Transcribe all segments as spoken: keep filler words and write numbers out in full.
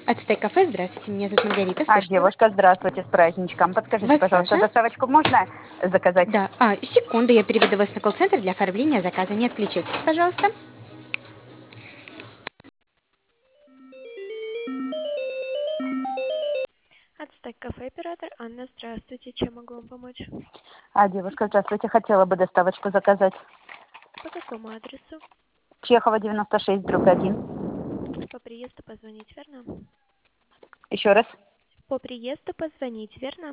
Ацтек кафе, здравствуйте, меня зовут Маргарита, А, слушаю вас. девушка, здравствуйте, с праздничком. Подскажите, Вас пожалуйста, тоже. доставочку можно заказать? Да, а, секунду, я переведу вас на колл-центр для оформления заказа. Не отключайтесь, пожалуйста. Ацтек кафе, оператор Анна, здравствуйте. Чем могу вам помочь? А, девушка, здравствуйте, хотела бы доставочку заказать. По какому адресу? Чехова, девяносто шесть, дробь один. По приезду позвонить, верно? Еще раз. По приезду позвонить, верно?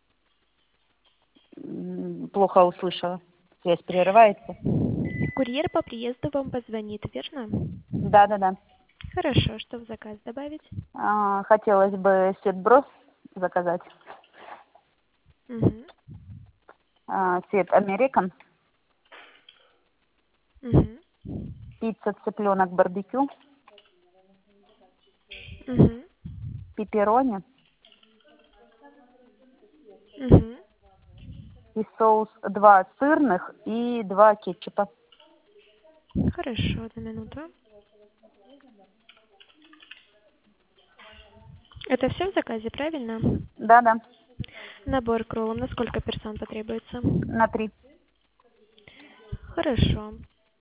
М, Плохо услышала. Связь прерывается. Курьер по приезду вам позвонит, верно? Да, да, да. Хорошо, что в заказ добавить? А, хотелось бы сет брос заказать. Угу. А, сет американ, Угу. пицца цыпленок барбекю, Угу. пепперони Угу. и соус два сырных и два кетчупа. Хорошо, одну минуту. Это все в заказе, правильно? Да, да, Набор к роллам. На сколько персон потребуется? на три. Хорошо.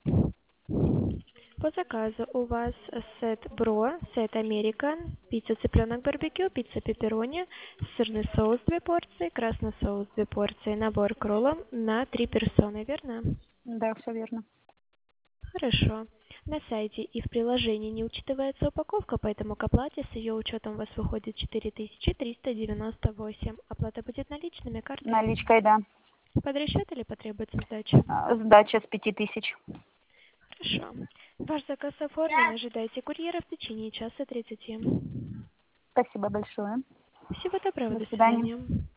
По заказу у вас сет бро, сет американ, пицца цыпленок барбекю, пицца пепперони, сырный соус две порции, красный соус две порции, набор к роллам на три персоны, верно? Да, все верно. Хорошо. На сайте и в приложении не учитывается упаковка, поэтому к оплате с ее учетом у вас выходит четыре тысячи триста девяносто восемь. Оплата будет наличными, картой. Наличкой, да. Под расчет или потребуется сдача? А, Сдача с пяти тысяч. Хорошо. Ваш заказ оформлен. Ожидайте курьера в течение часа тридцати. Спасибо большое. Всего доброго. До До свидания. свидания.